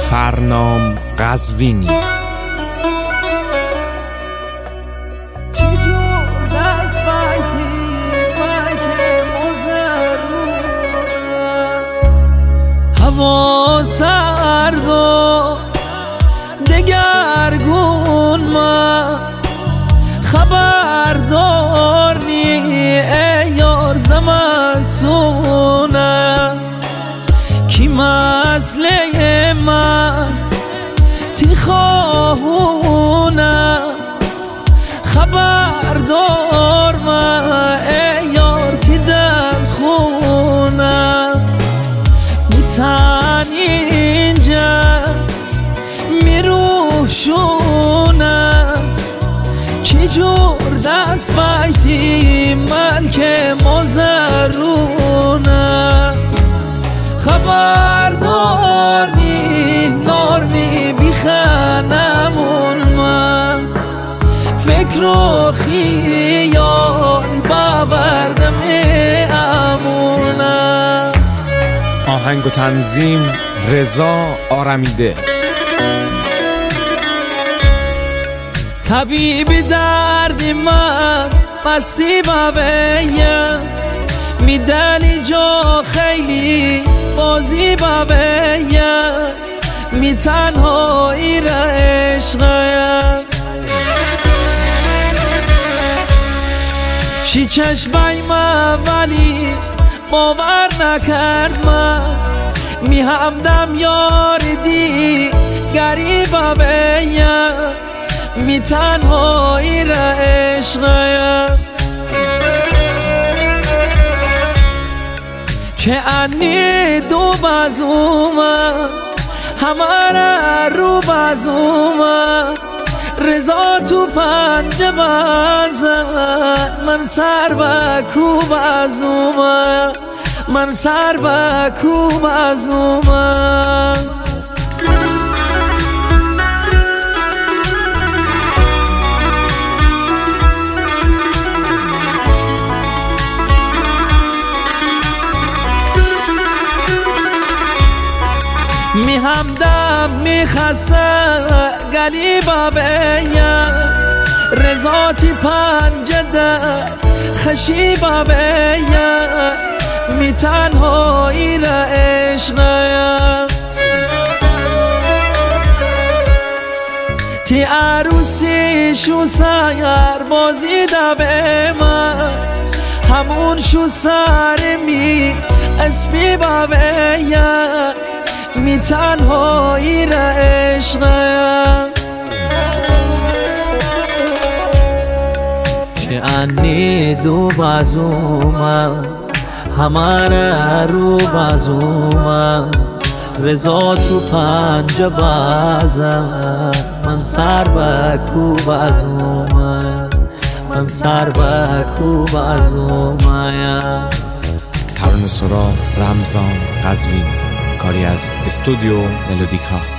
فرنام قزوینی. هوا سرد و دگرگون من خبردار نی ای یار زمستونه کی مسئله من تی خواهونه خبردار من ای یار تی دل خونه میتن اینجا میروشونه کی جور دست بایتی ملک مزرونه خبردار نی نار نی بیخنمون من فکر و خیال باوردم امونه. آهنگ و تنظیم رضا آرمیده. طبیب درد من بستی بابیم میدنی جا خیلی بازی بابیم می تنهایی را عشقیم شی چشمای من ولی باور نکرد من می همدم یار دی گریبا بیم می تنهایی را عشقیم که انی دو بازومه همه را رو بازومه رضا تو پنجه بازد من سر به کو بازومه من سر به کو بازومه. می همدم می خسته گلی بابیم رضا تی پنجه در خشی بابیم می تنهایی را عشقیم تی عروسی شو سیر بازی دبه من همون شو سر می اسبی بابیم می تنهایی را عشقیم که انی دو بازومه همه را رو بازومه رضا تو پنجه بازه من سر به کو بازومه من سر به کو بازومه. ترانه سرا رمضان قزوینی، کاری از استودیو ملودیکا.